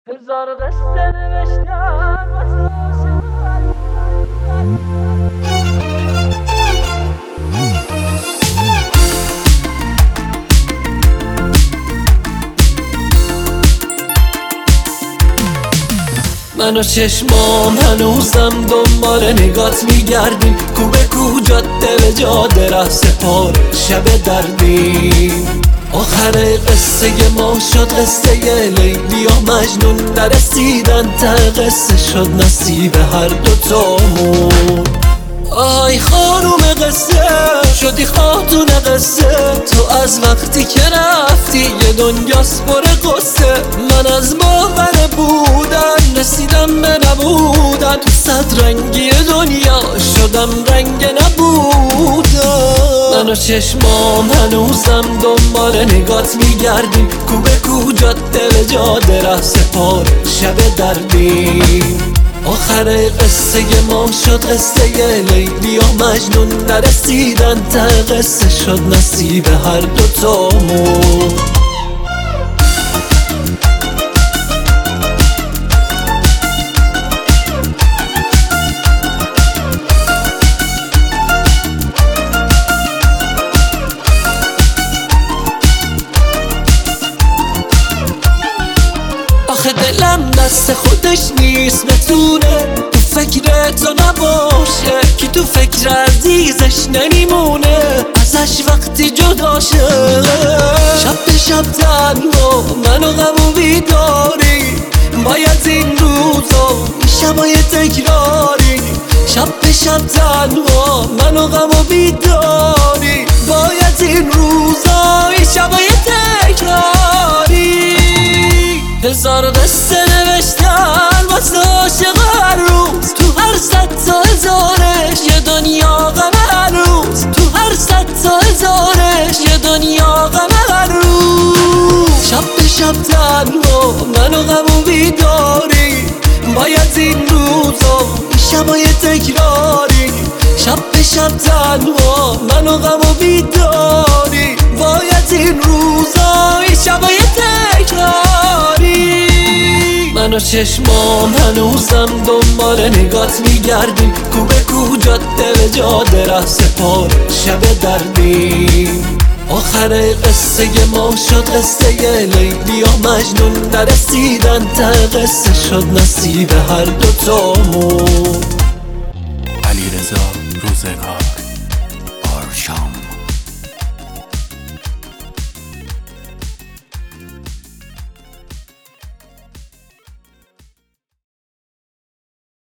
هزار قصه نوشتم واسه من و چشمام هنوزم دنبال نگات میگردیم، کو به کو جاده به جاده ره سپار شب دردیم. آخر قصه ما شد قصه لیلی و مجنون، نرسیدن ته قصه شد نصیب هر دوتامون. آی خانوم قصه شدی خاتون قصه، تو از وقتی که رفتی یه دنیاست پر قصه. من از باور بودن رسیدم به نبودن، تو صد رنگی دنیا شدم رنگ نبودن. من و چشمام هنوزم دنبال نگات میگردیم، کو به کو جاده به جاده ره سپار شب دردیم. آخر قصه ما شد قصه لیلی و مجنون، نرسیدن ته قصه شد نصیب هر دوتامون. آخه دلم دست خودش نیست بتونه تو فکر تو نباشه، کی تو فکر عزیزش نمیمونه ازش وقتی جدا شه. شب به شب تنها منو غم و بیداری، باید این روزا این شبای تکراری. شب به شب تنها منو غم و بیداری، باید این روزا این شبای تکراری. هزار قصه نوشتن واسه عاشق هر روز، تو هر صد تا هزارش یه دنیا غم هر روز. تو هر صد تا هزارش یه دنیا غم هر روز. شب به شب تنها منو غم و بیداری، باید این روزا این شبای تکراری. شب به شب تنها منو غم و بیداری، باید این روزا این شبای تکراری. من و چشمام هنوزم دنبال نگات میگردیم، کو به کو جاده به جاده ره سپار شب دردیم. آخر قصه ما شد قصه لیلی و مجنون، نرسیدن ته قصه شد نصیب هر دوتامون. علیرضا روزگار آرشام.